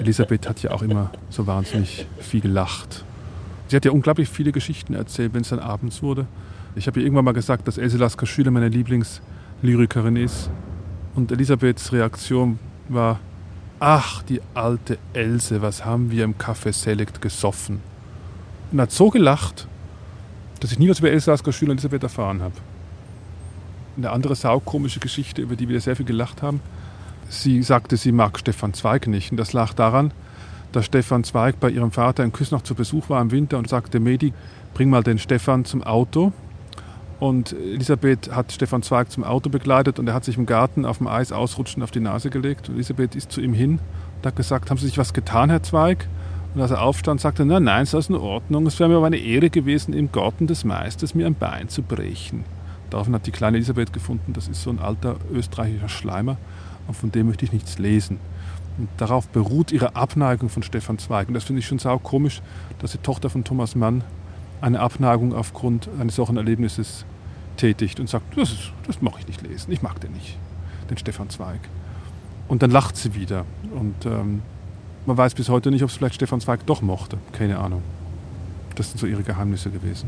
Elisabeth hat ja auch immer so wahnsinnig viel gelacht. Sie hat ja unglaublich viele Geschichten erzählt, wenn es dann abends wurde. Ich habe ihr irgendwann mal gesagt, dass Else Lasker Schüler meine Lieblingslyrikerin ist. Und Elisabeths Reaktion war: Ach, die alte Else, was haben wir im Café Select gesoffen? Und hat so gelacht, dass ich nie was über Else Lasker Schüler und Elisabeth erfahren habe. Eine andere saukomische Geschichte, über die wir sehr viel gelacht haben. Sie sagte, sie mag Stefan Zweig nicht. Und das lag daran, dass Stefan Zweig bei ihrem Vater in Küsnacht zu Besuch war im Winter und sagte: Medi, bring mal den Stefan zum Auto. Und Elisabeth hat Stefan Zweig zum Auto begleitet und er hat sich im Garten auf dem Eis ausrutschend auf die Nase gelegt. Und Elisabeth ist zu ihm hin und hat gesagt: Haben Sie sich was getan, Herr Zweig? Und als er aufstand, sagte er: Nein, ist alles in Ordnung. Es wäre mir aber eine Ehre gewesen, im Garten des Meisters mir ein Bein zu brechen. Daraufhin hat die kleine Elisabeth gefunden, das ist so ein alter österreichischer Schleimer und von dem möchte ich nichts lesen. Und darauf beruht ihre Abneigung von Stefan Zweig. Und das finde ich schon saukomisch, dass die Tochter von Thomas Mann eine Abneigung aufgrund eines solchen Erlebnisses tätigt und sagt: Das mache ich nicht lesen, ich mag den nicht, den Stefan Zweig. Und dann lacht sie wieder. Und man weiß bis heute nicht, ob es vielleicht Stefan Zweig doch mochte. Keine Ahnung. Das sind so ihre Geheimnisse gewesen.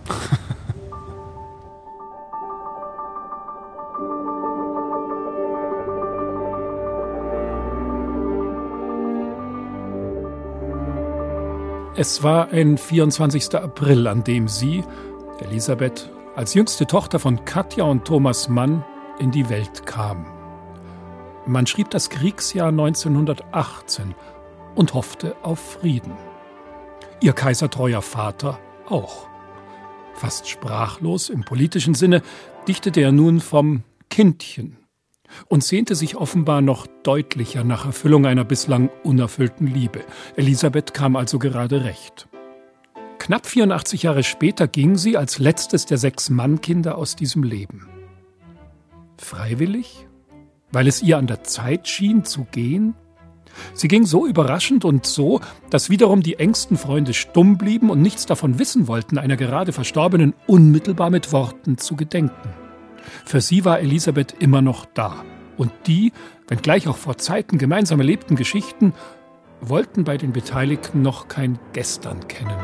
Es war ein 24. April, an dem sie, Elisabeth, als jüngste Tochter von Katja und Thomas Mann in die Welt kam. Man schrieb das Kriegsjahr 1918 und hoffte auf Frieden. Ihr kaisertreuer Vater auch. Fast sprachlos im politischen Sinne dichtete er nun vom Kindchen und sehnte sich offenbar noch deutlicher nach Erfüllung einer bislang unerfüllten Liebe. Elisabeth kam also gerade recht. Knapp 84 Jahre später ging sie als letztes der 6 Mannkinder aus diesem Leben. Freiwillig? Weil es ihr an der Zeit schien zu gehen? Sie ging so überraschend und so, dass wiederum die engsten Freunde stumm blieben und nichts davon wissen wollten, einer gerade Verstorbenen unmittelbar mit Worten zu gedenken. Für sie war Elisabeth immer noch da. Und die, wenngleich auch vor Zeiten gemeinsam erlebten Geschichten, wollten bei den Beteiligten noch kein Gestern kennen.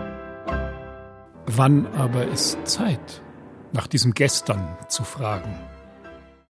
Wann aber ist Zeit, nach diesem Gestern zu fragen?